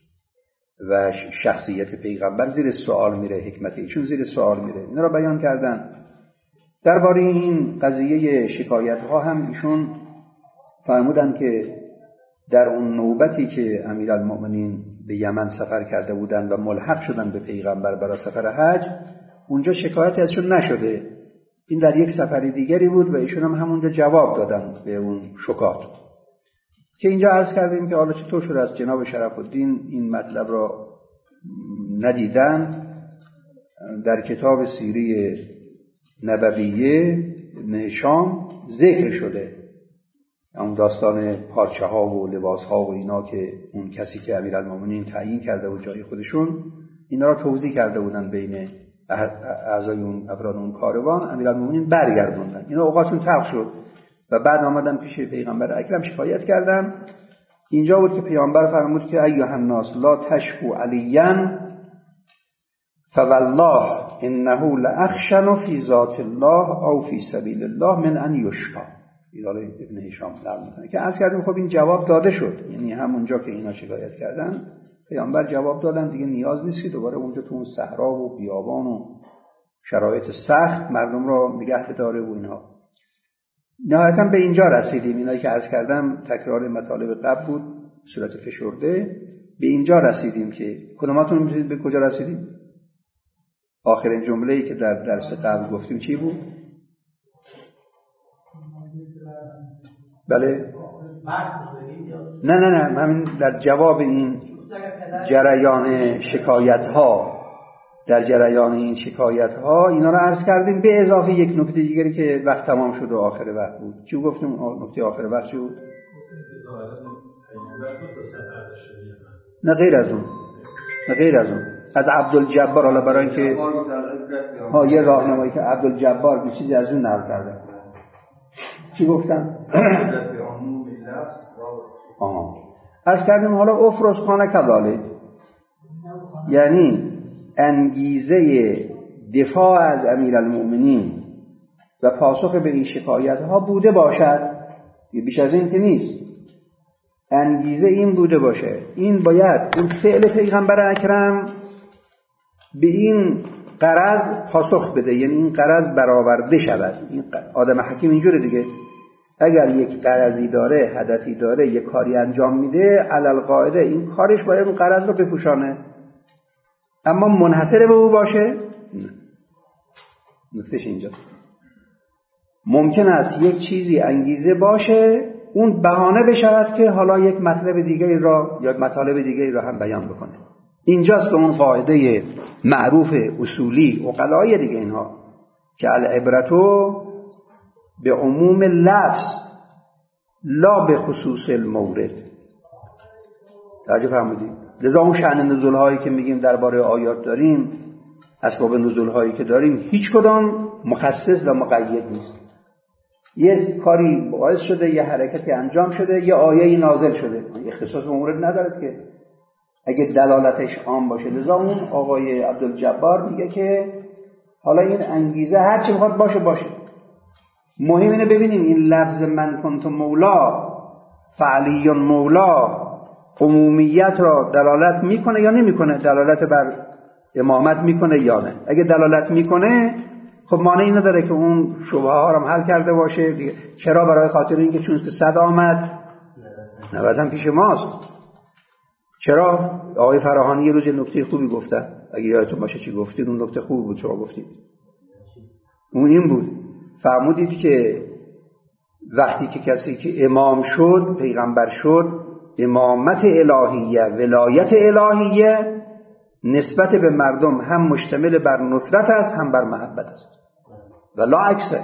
و شخصیت پیغمبر زیر سوال میره، حکمت ایشون زیر سوال میره. اینا را بیان کردن. درباره این قضیه شکایت ها هم ایشون فرمودن که در اون نوبتی که امیرالمومنین به یمن سفر کرده بودن و ملحق شدن به پیغمبر برای سفر حج، اونجا شکایتی ازشون نشده. این در یک سفری دیگری بود و ایشون هم همونجا جواب دادن به اون شکات. که اینجا عرض کردیم که حالا چطور شده از جناب شرف الدین این مطلب را ندیدن. در کتاب سیره نبویه ابن هشام ذکر شده، اون داستان پارچه ها و لباس ها و اینا که اون کسی که امیرالمومنین تعیین کرده و جای خودشون، اینا را توضیح کرده بودن بین اعضای اون افراد اون کاروان. امیرالمومنین برگردوندن، اینا اوقاتشون تلخ شد و بعد آمدن پیش پیغمبر اکرم شکایت کردن. اینجا بود که پیامبر فرمود که ایها الناس لا تشکو علیا فوالله انه لاخشن فی ذات الله او فی سبیل الله من ان یشکا. ایدال ابن هشام نقل میکنه که عرض کردیم خب این جواب داده شد، یعنی همونجا که اینا شکایت کردن پیامبر جواب دادن، دیگه نیاز نیست که دوباره اونجا تو اون صحرا و بیابان و شرایط سخت مردم رو نگه بداره و اینها. نهایتا به اینجا رسیدیم. اینایی که عرض کردم تکرار مطالب قبل بود صورت فشرده. به اینجا رسیدیم که کدوماتون می‌دونید به کجا رسیدیم؟ آخرین جمله‌ای که در درس قبل گفتیم چی بود؟ بله؟ نه همین در جواب این جریان شکایت‌ها، در جریان این شکایت‌ها اینا رو عرض کردیم، به اضافه یک نکته دیگری که وقت تمام شد و آخر وقت بود. چی گفتیم نکته آخر وقت چی بود؟ نه غیر از اون از عبدالجبار، حالا برای اینکه یه راهنمایی که عبدالجبار به چیزی از اون نقل کرده. چی گفتم؟ عرض کردیم حالا افرز خانه کذالک، یعنی انگیزه دفاع از امیرالمؤمنین و پاسخ به این شکایت ها بوده باشد، بیش از این که نیست. انگیزه این بوده باشه، این باید اون فعل پیغمبر اکرم به این غرض پاسخ بده، یعنی این غرض برآورده شود. این آدم حکیم اینجوره دیگه، اگر یک غرضی داره، هدفی داره، یک کاری انجام میده، علالقاعده این کارش باید اون غرض رو بپوشانه. اما منحصر به او باشه نه. نکتهش اینجا ممکن است یک چیزی انگیزه باشه اون بهانه بشود که حالا یک مطلب دیگری را یا مطالب دیگری را هم بیان بکنه. اینجاست که اون قاعده معروف اصولی عقلای دیگه اینها که العبرتو به عموم لفظ لا به خصوص المورد. توجه فرمودید؟ لذا اون شأن نزول هایی که میگیم درباره آیات داریم، اسباب نزول هایی که داریم، هیچ کدام مخصص و مقید نیست. یه کاری باعث شده، یه حرکتی انجام شده، یه آیه‌ای نازل شده، اختصاص به مورد نداره که اگه دلالتش عام باشه. لذا اون آقای عبدالجبار میگه که حالا این انگیزه هر چی بخواد باشه. مهم اینه ببینیم این لفظ من کنت مولا فعلی مولا عمومیت را دلالت میکنه یا نمیکنه، دلالت بر امامت میکنه یا نه. اگه دلالت میکنه خب مانعی نداره که اون شبهه ها رو حل کرده باشه دیگه. چرا؟ برای خاطر اینکه چون که 100 آمد 90 هم پیش ماست. چرا؟ آقای فراهانی یه روز نکته خوبی گفته، اگه یادتون باشه چی گفتید، اون نکته خوبی بود شما گفتید. اون این بود، فرمودید که وقتی که کسی که امام شد، پیغمبر شد، امامت الهیه، ولایت الهیه نسبت به مردم هم مشتمل بر نصرت است هم بر محبت است و لا عکسه.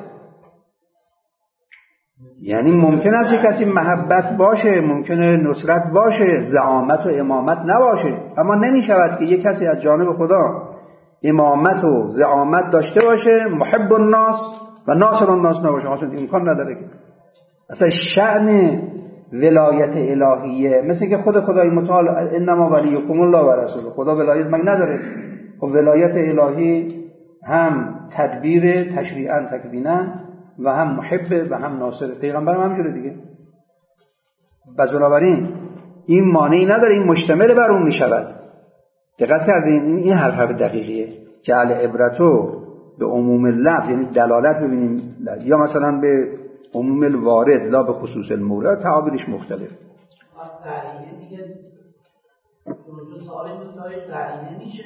یعنی ممکن است کسی محبت باشه، ممکنه نصرت باشه، زعامت و امامت نباشه، اما نمی شود که یک کسی از جانب خدا امامت و زعامت داشته باشه، محب الناس و ناصر الناس نباشه. اصلا امکان نداره که اصلا شأن ولایت الهیه مثل که خدای متعال انما ولیکم الله و رسوله، خدا ولایت مگه نداره؟ خب ولایت الهی هم تدبیر تشریعا تکوینا و هم محب و هم ناصر. پیغمبر هم همینجوره دیگه. پس بنابراین این مانعی نداره، این مشتمل بر اون میشود. دقت کردین؟ این حرف دقیقیه که العبرتو به عموم لفظ، یعنی دلالت ببینیم، یا مثلا به عموم الوارد لا به خصوص المورد، تعابیرش مختلف. قرینه دیگه وجود سوال قرینه میشه،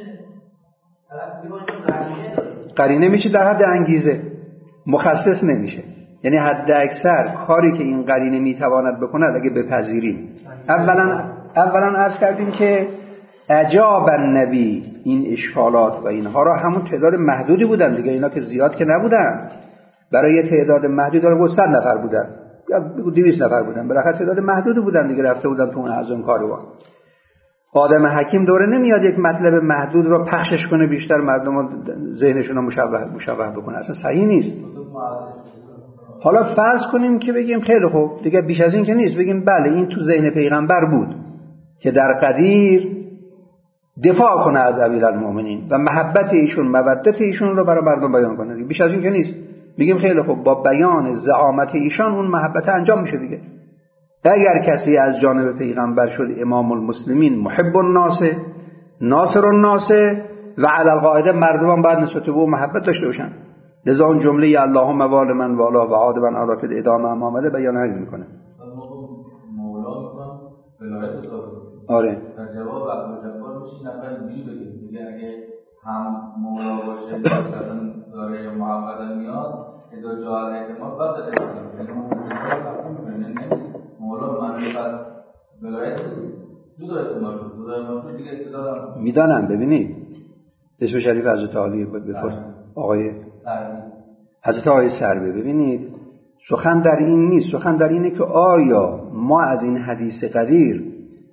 قرینه میشه در حد انگیزه، مخصص نمیشه. یعنی حد اکثر کاری که این قرینه میتواند بکند اگه بپذیریم. اولا عرض کردیم که اجاب النبی این اشکالات و اینها را همون تعداد محدودی بودن دیگه، اینا که زیاد که نبودن. برای تعداد محدود رو 100 نفر بودن یا 200 نفر بودن، بالاخره تعداد محدودی بودن دیگه، رفته بودن تو اون اعظم کاروان. آدم حکیم دوره نمیاد یک مطلب محدود رو پخشش کنه بیشتر مردم ذهنشون رو مشوه بکنه، اصلا صحیح نیست. حالا فرض کنیم که بگیم خیلی خوب دیگه بیش از این که نیست، بگیم بله این تو ذهن پیغمبر بود که در قدیر دفاع کنه از امیرالمؤمنین و محبت ایشون، مودت ایشون رو برای مردم بیان کنه. بیش از این که نیست. میگیم خیلی خوب با بیان زعامت ایشان اون محبت انجام میشه دیگه. اگر کسی از جانب پیغمبر شد امام المسلمین، محب الناس، ناصر الناس، و علی القاعده مردمان باید نسبت به او محبت داشته باشن. لذا اون جمله اللهم وال من والا و عاد من علا که ادامه هم آمده بیان همین میکنه. مولا میخوام ولایت ثابت. آره در جواب عبدالجبار میشه نفر اینجوری بگیم دیگه اگه هم مولا باشه مثلا داره محبت میاد که دو جا اعتماد بعد مولا معنی پس ولایت دو اعتماد شد. دو اعتماد دیگه استدلال میدانم. ببینید اسم شریف حضرت علی بفرست آقای حضرت آقای سربی. ببینید سخن در این نیست، سخن در اینه که آیا ما از این حدیث قدیر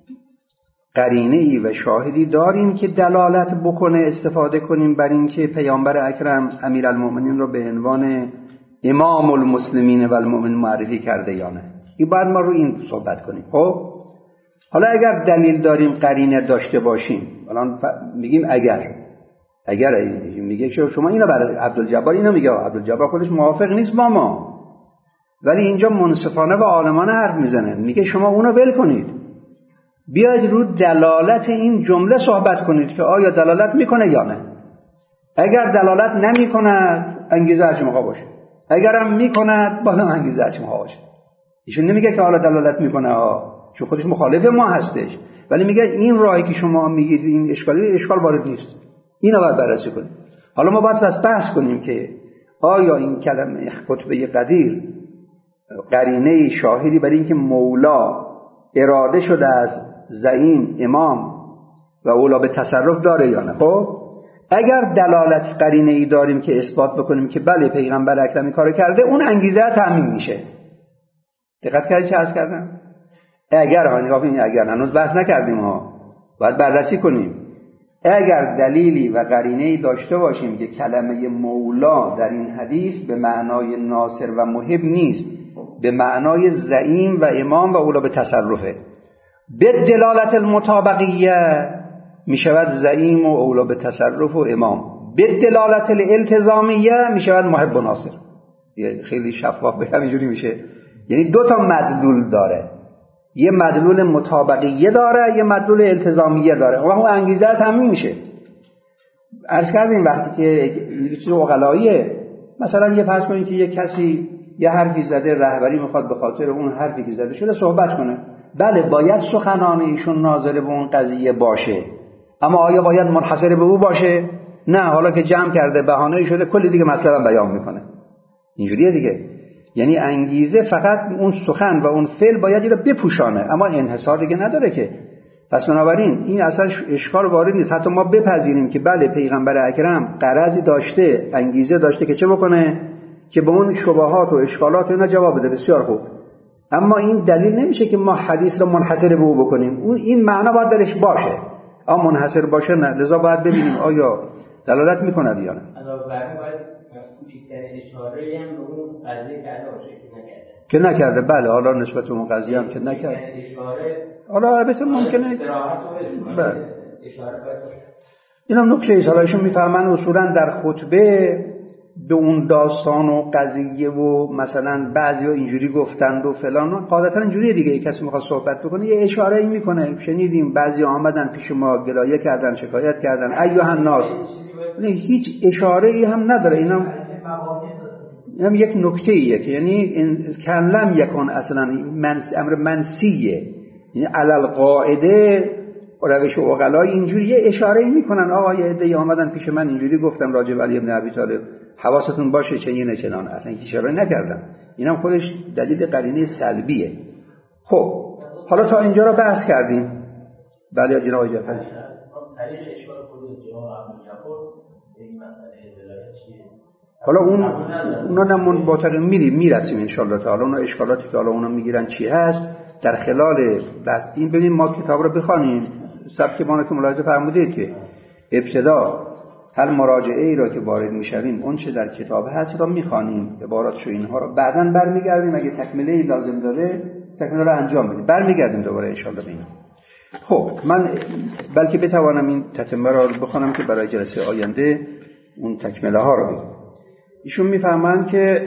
قرینه ای و شاهدی داریم که دلالت بکنه استفاده کنیم بر این که پیامبر اکرم امیرالمؤمنین رو به عنوان امام المسلمین و المؤمنین معرفی کرده یا نه؟ این باید ما رو این صحبت کنیم. خب حالا اگر دلیل داریم قرینه داشته باشیم، الان میگیم اگر میگه شما اینو برای عبدالجبار اینو میگه، عبدالجبار خودش موافق نیست با ما، ولی اینجا منصفانه و عالمانه حرف میزنه، میگه شما اونو ول کنید، بیاید رو دلالت این جمله صحبت کنید که آیا دلالت میکنه یا نه. اگر دلالت نمیکنه انگیزه هرچی میخواد باشه، اگرم میکنه بازم انگیزه هرچی میخواد باشه. ایشون نمیگه که حالا دلالت میکنه چون خودش مخالف ما هستش، ولی میگه این راهی که شما میگید این اشکال وارد نیست، اینو باید بررسی کنیم. حالا ما باید بحث کنیم که آیا این کلمه خطبه قدیر قرینه شاهدی برای اینکه مولا اراده شده از زعیم امام و اولا به تصرف داره یا نه. خب اگر دلالت قرینه ای داریم که اثبات بکنیم که بله پیغمبر اکرم این کارو کرده، اون انگیزه تامین میشه. دقت کردید چه عرض کردم؟ اگر نگاه کنید، اگر هنوز بحث نکردیم باید بررسی کنیم. اگر دلیلی و قرینه‌ای داشته باشیم که کلمه مولا در این حدیث به معنای ناصر و محب نیست، به معنای زعیم و امام و اولا به تصرفه، به دلالت المطابقیه می شود زعیم و اولا به تصرف و امام، به دلالت الالتزامیه می شود محب و ناصر. خیلی شفاف بگم اینجوری میشه، یعنی دو تا مدلول داره، یه مدلول مطابقیه داره، یه مدلول التزامیه داره، و اون انگیزه تامین میشه. عرض کردیم وقتی که یه چیز عقلاییه، مثلا یه فرض کنید که یه کسی یه حرفی زده، رهبری میخواد به خاطر اون حرفی که زده شده صحبت کنه، بله باید سخنان ایشون ناظر به اون قضیه باشه، اما آیا باید منحصر به او باشه؟ نه، حالا که جمع کرده بهانه‌ای شده کلی دیگه مطلبم بیان میکنه. اینجوریه دیگه، یعنی انگیزه فقط اون سخن و اون فعل باید اینو بپوشانه، اما انحصار دیگه نداره که. پس بنابراین این اصلا اشکال وارد نیست، حتی ما بپذیریم که بله پیغمبر اکرم غرضی داشته، انگیزه داشته که چه بکنه، که به اون شبهات و اشکالات اینا جواب بده. بسیار خوب، اما این دلیل نمیشه که ما حدیث رو منحصر به او بکنیم، اون این معنا باید درش باشه، اما منحصر باشه نه. لذا باید ببینیم آیا دلالت میکنه یا نه. علاوه بر این باید کوچکترین اشاره‌ای هم به اون قضیه کرده باشه که نکرده. بله حالا نسبت به اون قضیه هم که نکرده، حالا البته ممکنه بله اشاره باشه. اینم نکته ایست. حالا ایشون میفهمن اصولا در خطبه به اون داستان و قضیه و مثلا بعضیا اینجوری گفتند و فلان، قاعدتا اینجوریه دیگه. کسی میخواد صحبت بکنه یه اشاره‌ای میکنه، شنیدیم بعضی آمدن پیش ما گلایه کردن، شکایت کردن، ایها الناس، هیچ اشاره‌ای هم نداره. اینم یک نکته‌ایه که یعنی کلم یکون اصلا امر منسیه، یعنی علل قاعده روش عقلای اینجوری یه اشاره‌ای میکنن، آقا یه عده‌ای آمدن پیش من اینجوری گفتم راجع به علی بن ابی طالب، حواستون باشه چنین چنان، اصلا اشاره نکردم. اینم خودش دلیل قرینه سلبیه. خب حالا تا اینجا رو بحث کردیم. بله جناب جعفری، طریق اشکال خود جناب عبدالجبار این مسئله ولایت چیه؟ حالا اونا نمون با طریق میرسیم ان شاء الله تعالی. اونا اشکالاتی که حالا اونا میگیرن چی هست در خلال بحث این. ببینیم ما کتاب رو بخوانیم، سبک ما که ملاحظه فرمودید که ابتدا هر مراجعه ای را که وارد میشویم اون چه در کتاب هست را میخوانیم، عباراتش و اینها رو، بعداً برمیگردیم اگه تکمله ای لازم داره تکمله رو انجام بدیم، برمیگردیم دوباره ان شاء الله به این. خب من بلکه بتوانم این تتمه را بخوانم که برای جلسه آینده اون تکمله ها رو بگیم. ایشون میفهمند که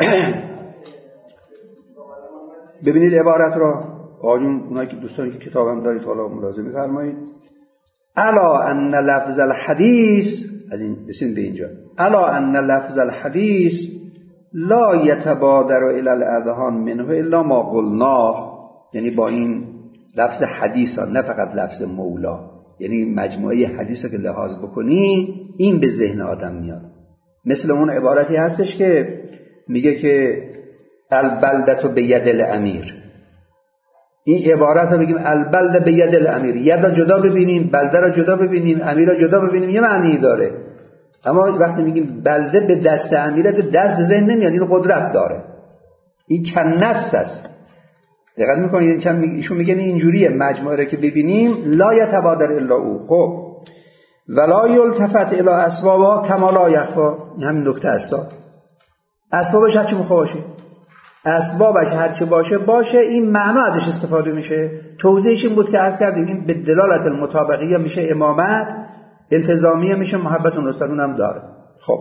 ببینید عبارت را، آقایون اونایی که دوستانی که کتابم دارید حالا ملاحظه می‌فرمایید، الا ان لفظ الحدیث از این رسیم به اینجا. الا ان لفظ الحدیث لا یتبادر الی الاذهان منه الا ما قلناه، یعنی با این لفظ حدیث ها، نه فقط لفظ مولا، یعنی مجموعه حدیث که لحاظ بکنی این به ذهن آدم میاد. مثل اون عبارتی هستش که میگه که البلدة بید الامیر. این عبارت رو بگیم البلده بید الامیر، ید را جدا ببینیم، بلده را جدا ببینیم، امیر را جدا ببینیم، یه معنی داره. اما وقتی میگیم بلده به دست امیره، دست به ذهن نمیاد، این قدرت داره. این کنس است. دقت میکنید ایشون میگن اینجوریه مجموعه که ببینیم لا یتبادر الا او. خب ولا یلتفت الی اسبابها کما لا یخفا، همین نکته است. اسبابش هرچی مخوا باشه، اسبابش هرچی باشه این معنا ازش استفاده میشه. توضیحش این بود که عرض کردیم این به دلالت المطابقیه میشه امامت، التزامیه میشه محبت اون هم داره. خب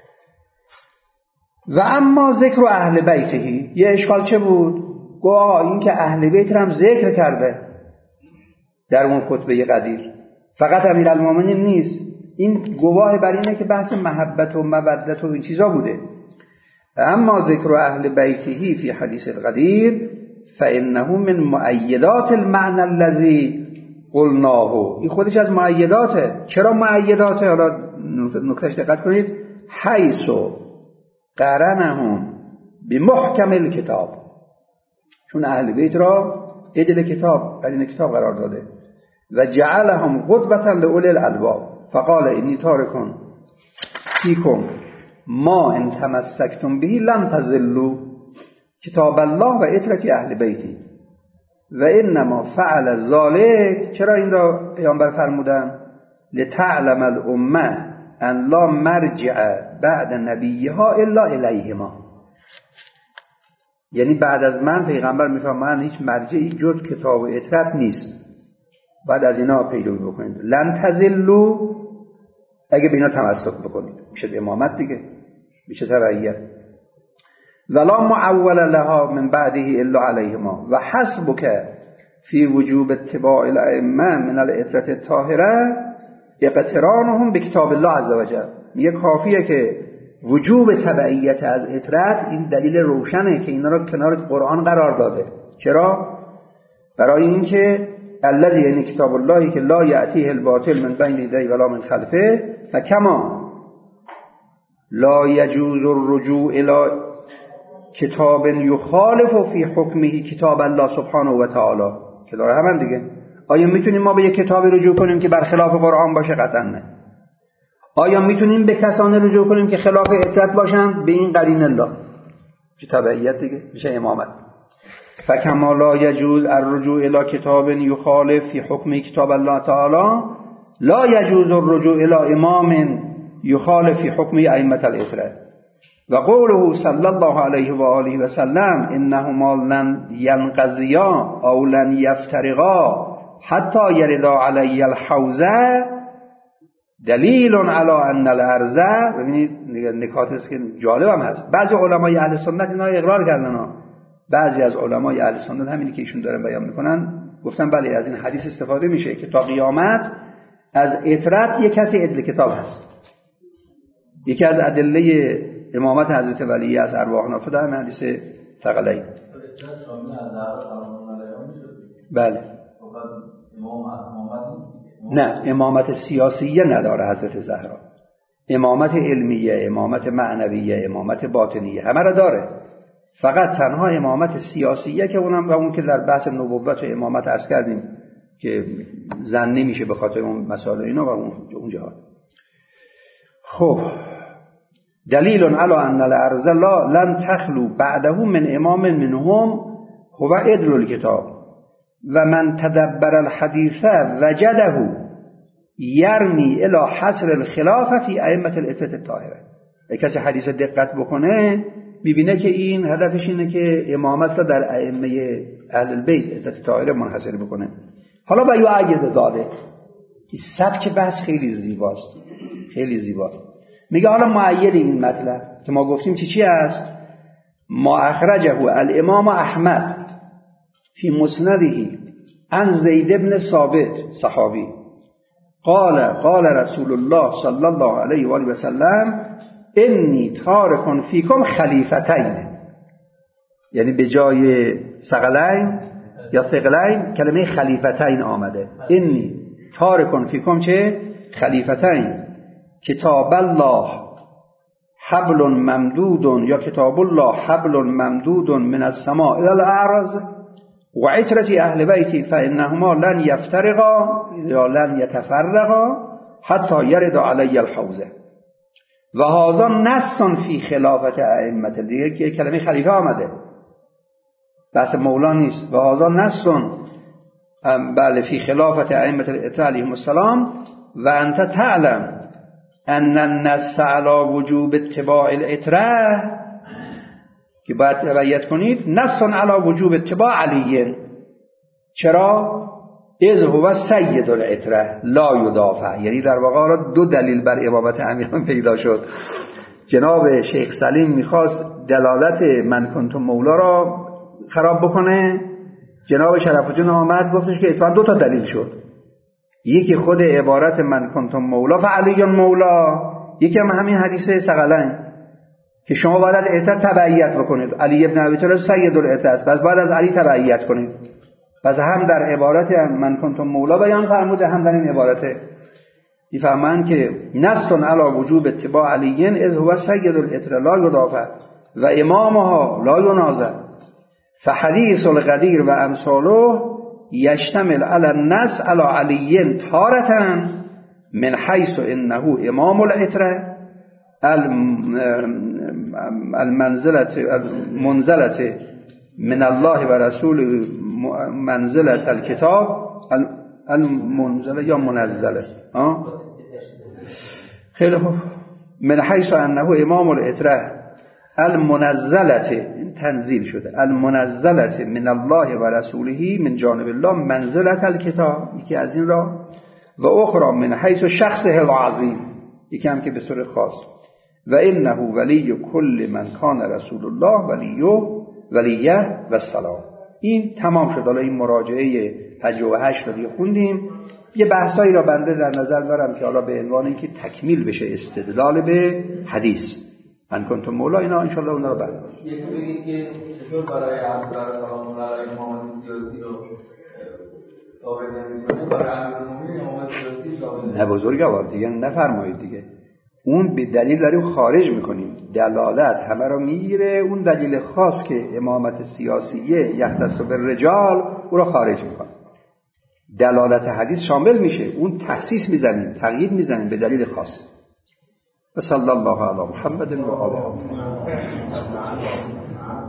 و اما ذکر اهل بیتهی، یه اشکال چه بود؟ گواه این که اهل بیت هم ذکر کرده در اون خطبه قدیر، فقط امیرالمومنین نیست. این گواه بر اینه که بحث محبت و مودت و این چیزا بوده. اما ذکر اهل بیتهی فی حدیث القدیر فانه من مؤیدات المعنى الذي قلناه، این خودش از مؤیداته. چرا مؤیداته؟ حالا نکتهش دقت کنید. حیث قرنهم بمحکم الکتاب، چون اهل بیت را عدل کتاب، قرین کتاب قرار داده. و جعلهم قدوة لأولی الالباب فقال انی تارک فیکم ما ان تمسکتم به لن تضلوا کتاب الله و عترة اهل بیتی و انما فعل ذلك. چرا این را پیامبر فرمودن؟ لتعلم الامه ان لا مرجع بعد نبیها الا الیهما، یعنی بعد از من پیغمبر میفرمان هیچ مرجعی جز کتاب و عترت نیست، بعد از اینا پیروی بکنید. لن تضلوا، اگه به اینا تمسک بکنید میشه امامت دیگه، میشه تبعیت. ولا معول لها من بعده الا علیهما و حسبک فی وجوب اتباع الائمه من العترة الطاهره اقترانهم بکتاب الله عز وجل. میگه کافیه که وجوب تبعیت از عترت، این دلیل روشنه که اینا رو کنار قرآن قرار داده. چرا؟ برای اینکه الذی، یعنی کتاب اللهی که لا یأتیه الباطل من بین یدیه ولا من خلفه، فکما لا یجوز الرجوع الی کتاب یخالف فی حکمه کتاب الله سبحانه و تعالی، که داره همین دیگه. آیا میتونیم ما به یک کتابی رجوع کنیم که برخلاف قرآن باشه؟ قطعا نه. آیا میتونیم به کسانی رجوع کنیم که خلاف عترت باشند؟ به این قرین الله که تبعیت دیگه میشه امامت. فکما لا یجوز الرجوع الی کتاب یخالف فی حکم کتاب الله تعالی لا یجوز الرجوع الی امام یخالف فی حکم ائمه العترة. و قوله صلی الله علیه و آله و سلم انهما لن ینقضیا او لن یفترقا حتی یردا علی الحوزه دلیل علی ان الارض. ببینید نکاتی است که جالب هم هست. بعضی علمای اهل سنت اینا اقرار کردن، بعضی از علمای اهل سنت همینی که ایشون دارن بیان میکنن گفتن بله از این حدیث استفاده میشه که تا قیامت از عترت یک کسی عدل کتاب هست. یکی از ادله امامت حضرت ولی از ارواح نافذه همین حدیث ثقلین. بله. نه، امامت سیاسیه نداره حضرت زهرا. امامت علمیه، امامت معنویه، امامت باطنیه همه را داره. فقط تنها امامت سیاسیه که اون که در بحث نبوت و امامت عرض کردیم که زن نمیشه به خاطر اون مسائل اینا و اون جهاد. خب دلیل علی ان الارض لن تخلو بعده من امام منهم هو عدل الکتاب و من تدبر الحدیث وجده یرمی الی حصر الخلاف فی ائمه العترة الطاهره. کسی حدیث دقت بکنه میبینه که این هدفش اینه که امامت را در ائمه اهل البیت عترة الطاهره منحصر بکنه. حالا با یؤید ذلک، این سبک بحث خیلی زیباست، خیلی زیباست. میگه حالا مؤید این مطلب که ما گفتیم چی است؟ ما اخرجه الامام احمد فی مسنده عن زید بن ثابت صحابی قال رسول الله صلی الله علیه و آله و سلم انی تارک فیکم خلیفتین، یعنی به جای ثقلین یا ثقلین کلمه خلیفتین آمده. انی تارک فیکم چه؟ خلیفتین، کتاب الله حبل ممدود یا کتاب الله حبل ممدود من السماء الى الارض و عترة اهل بیتی فانهما لن یفترقا یا لن یتفرقا حتی یرد علی الحوزه و هذا نص فی خلافت ائمه. دیگه که کلمه خلیفه آمده، بحث مولا نیست. و هذا نص بله فی خلافت ائمه الاتراء علیهم السلام و انت تعلم ان النص علی وجوب اتباع الاتراء، که باید تبعیت کنید، نص علی وجوب اتباع علی. چرا؟ اذ هو سید الاتراء لا یدافع. یعنی در واقع دو دلیل بر امامت امیران پیدا شد. جناب شیخ سلیم میخواست دلالت من کنتم مولا را خراب بکنه، جناب شرف الدین آمد گفتش که اتفاقا دو تا دلیل شد، یکی خود عبارت من کنتم مولا فعلی مولا، یکی هم همین حدیث ثقلین که شما باید از اتراء تبعیت بکنید. علی ابن ابی طالب سید الاتراء است، پس باید از علی تبعیت کنید. پس هم در عبارت من کنتم مولا بیان فرموده، هم در این عبارت میفهمن که نص علی وجوب اتباع علی اذ هو سید الاتراء لا یدافع و امامها لا ینازع فحدیث الغدیر و امثاله یشتمل علی النص علی علی تارة من حیث انه امام الاتراء المنزلة من الله و رسول منزلة الكتاب المنزله یا منزله خیلی خوب. من حیث انه امام الاتراء المنزلة، تنزیل شده، المنزلة من الله و رسوله من جانب الله منزلة الكتاب، یکی از این را، و اخرى من حیث شخصه العظیم، یکی هم که به صورت خاص، و انه ولی کل من کان رسول الله ولیه و السلام. این تمام شد. حالا این مراجعه 58 رو دیگه خوندیم. یه بحثایی را بنده در نظر دارم که حالا به عنوان اینکه تکمیل بشه استدلال به حدیث من کنتم مولا، اینا ان شاء الله اونا رو بعد یکی بگید که چطور برای عبدالله سلام الله علیه امامت سیاسی رو ثابت نمی‌کنه، برای امیرالمومنین امامت سیاسی ثابت نه بزرگوار دیگه نفرمایید دیگه. اون به دلیل داریم خارج میکنیم، دلالت همه رو میگیره، اون دلیل خاص که امامت سیاسیه یختص بالرجال او رو خارج میکنه. دلالت حدیث شامل میشه، اون تخصیص میزنیم، تقیید میزنیم به دلیل خاص. و صلی الله علی محمد و آله.